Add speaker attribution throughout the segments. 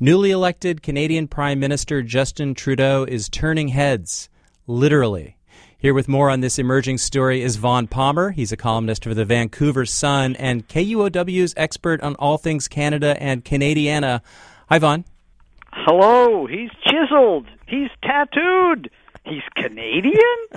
Speaker 1: Newly elected Canadian Prime Minister Justin Trudeau is turning heads, literally. Here with more on this emerging story is Vaughn Palmer. He's a columnist for the Vancouver Sun and KUOW's expert on all things Canada and Canadiana. Hi, Vaughn.
Speaker 2: Hello. He's chiseled. He's tattooed. He's Canadian?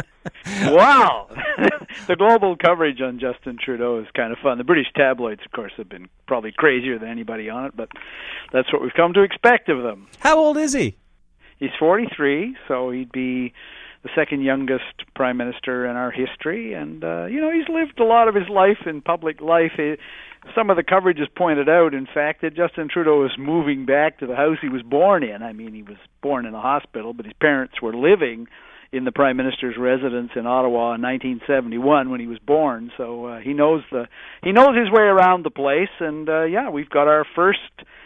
Speaker 2: Wow. The global coverage on Justin Trudeau is kind of fun. The British tabloids, of course, have been probably crazier than anybody on it, but that's what we've come to expect of them.
Speaker 1: How old is he?
Speaker 2: He's 43, so he'd be the second youngest prime minister in our history, and he's lived a lot of his life in public life. Some of the coverage has pointed out, in fact, that Justin Trudeau is moving back to the house he was born in. I mean, he was born in a hospital, but his parents were living in the prime minister's residence in Ottawa in 1971 when he was born. So he knows his way around the place, and we've got our first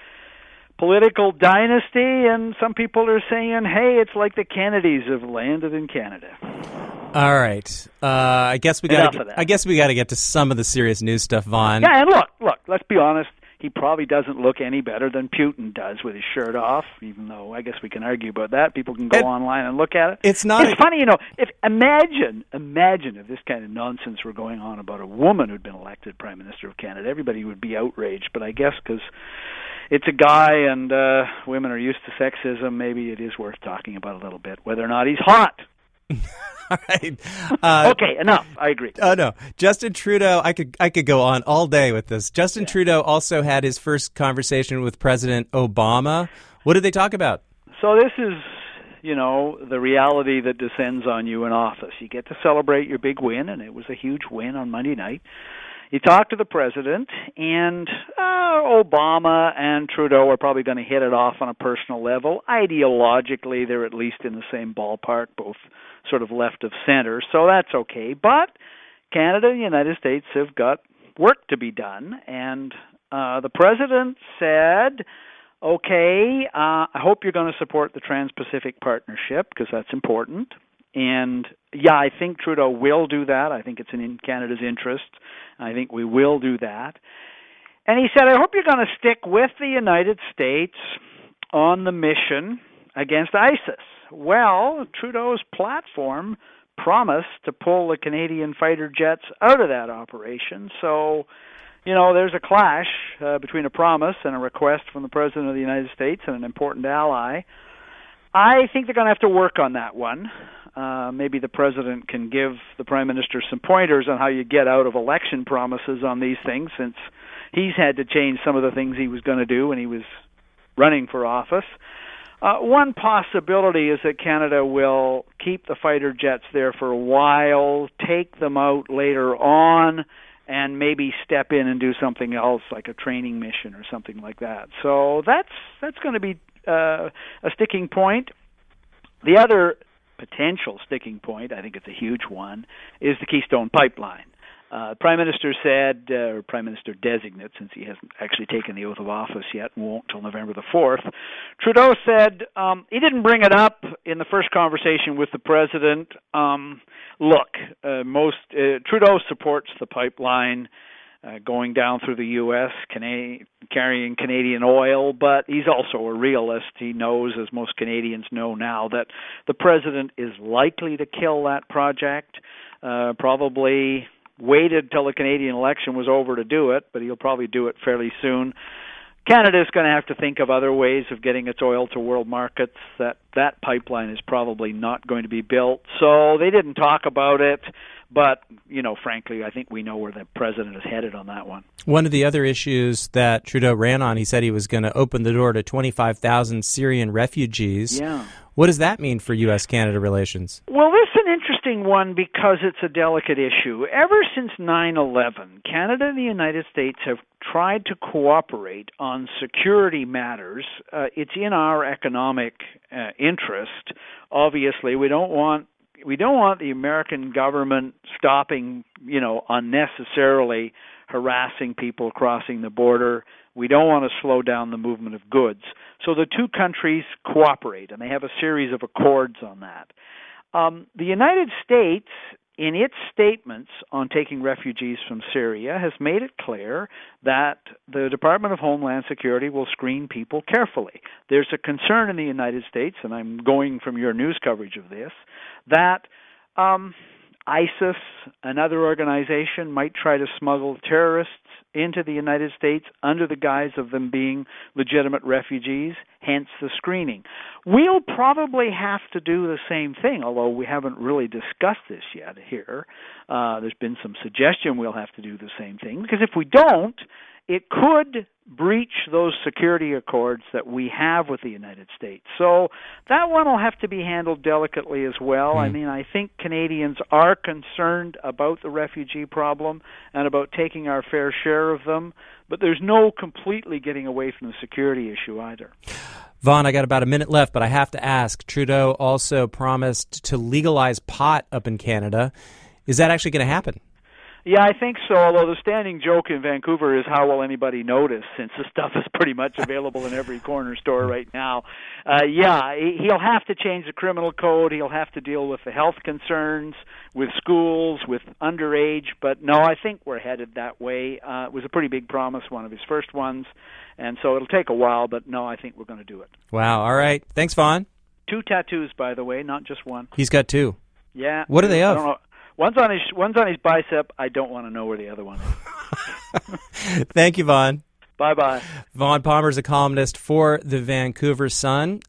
Speaker 2: political dynasty, and some people are saying, hey, it's like the Kennedys have landed in Canada.
Speaker 1: All right. I guess we got to get to some of the serious news stuff, Vaughn.
Speaker 2: Yeah, and look, let's be honest. He probably doesn't look any better than Putin does with his shirt off, even though I guess we can argue about that. People can go online and look at it.
Speaker 1: It's
Speaker 2: funny, imagine if this kind of nonsense were going on about a woman who'd been elected Prime Minister of Canada. Everybody would be outraged, but I guess because it's a guy and women are used to sexism, maybe it is worth talking about a little bit, whether or not he's hot.
Speaker 1: All right.
Speaker 2: Okay, enough. I agree.
Speaker 1: Oh, no. Justin Trudeau, I could go on all day with this. Justin Trudeau also had his first conversation with President Obama. What did they talk about?
Speaker 2: So this is, the reality that descends on you in office. You get to celebrate your big win, and it was a huge win on Monday night. You talk to the president, and Obama and Trudeau are probably going to hit it off on a personal level. Ideologically, they're at least in the same ballpark, both sort of left of center, so that's okay. But Canada and the United States have got work to be done, and the president said, okay, I hope you're going to support the Trans-Pacific Partnership, because that's important. And, I think Trudeau will do that. I think it's in Canada's interest. I think we will do that. And he said, I hope you're going to stick with the United States on the mission against ISIS. Well, Trudeau's platform promised to pull the Canadian fighter jets out of that operation. So, there's a clash between a promise and a request from the President of the United States and an important ally. I think they're going to have to work on that one. Maybe the President can give the Prime Minister some pointers on how you get out of election promises on these things, since he's had to change some of the things he was going to do when he was running for office. One possibility is that Canada will keep the fighter jets there for a while, take them out later on, and maybe step in and do something else, like a training mission or something like that. So that's going to be a sticking point. The other potential sticking point, I think it's a huge one, is the Keystone Pipeline. Prime Minister said, or Prime Minister designate, since he hasn't actually taken the oath of office yet and won't till November the 4th, Trudeau said he didn't bring it up in the first conversation with the President. Trudeau supports the pipeline going down through the U.S., carrying Canadian oil, but he's also a realist. He knows, as most Canadians know now, that the President is likely to kill that project, probably waited till the Canadian election was over to do it, but he'll probably do it fairly soon. Canada's going to have to think of other ways of getting its oil to world markets. That pipeline is probably not going to be built, so they didn't talk about it. But, frankly, I think we know where the president is headed on that one.
Speaker 1: One of the other issues that Trudeau ran on, he said he was going to open the door to 25,000 Syrian refugees.
Speaker 2: Yeah.
Speaker 1: What does that mean for U.S.-Canada relations?
Speaker 2: Well, this is an interesting one because it's a delicate issue. Ever since 9/11, Canada and the United States have tried to cooperate on security matters. It's in our economic interest. Obviously, we don't want the American government stopping, unnecessarily harassing people crossing the border. We don't want to slow down the movement of goods. So the two countries cooperate, and they have a series of accords on that. The United States in its statements on taking refugees from Syria, has made it clear that the Department of Homeland Security will screen people carefully. There's a concern in the United States, and I'm going from your news coverage of this, that ISIS, another organization, might try to smuggle terrorists into the United States under the guise of them being legitimate refugees, hence the screening. We'll probably have to do the same thing, although we haven't really discussed this yet here. There's been some suggestion we'll have to do the same thing, because if we don't, it could breach those security accords that we have with the United States. So that one will have to be handled delicately as well. I mean, I think Canadians are concerned about the refugee problem and about taking our fair share of them, but there's no completely getting away from the security issue either.
Speaker 1: Vaughn, I got about a minute left, but I have to ask, Trudeau also promised to legalize pot up in Canada. Is that actually going to happen?
Speaker 2: Yeah, I think so, although the standing joke in Vancouver is how will anybody notice, since the stuff is pretty much available in every corner store right now. He'll have to change the criminal code. He'll have to deal with the health concerns, with schools, with underage. But no, I think we're headed that way. It was a pretty big promise, one of his first ones, and so it'll take a while, but no, I think we're going to do it.
Speaker 1: Wow, all right. Thanks, Vaughn.
Speaker 2: 2 tattoos, by the way, not just one.
Speaker 1: He's got 2.
Speaker 2: Yeah.
Speaker 1: What are they of?
Speaker 2: I don't know. One's on his bicep. I don't want to know where the other one is.
Speaker 1: Thank you, Vaughn.
Speaker 2: Bye-bye.
Speaker 1: Vaughn Palmer is a columnist for the Vancouver Sun.